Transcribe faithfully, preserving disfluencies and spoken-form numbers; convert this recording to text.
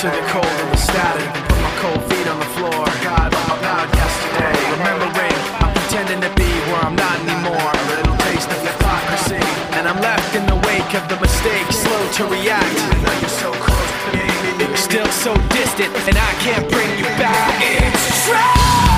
to the cold and the static. Put my cold feet on the floor. God, oh God, yesterday. Remembering, I'm pretending to be where I'm not anymore. A little taste of hypocrisy, and I'm left in the wake of the mistake, slow to react. Now you're so close to me, still so distant, and I can't bring you back. It's true.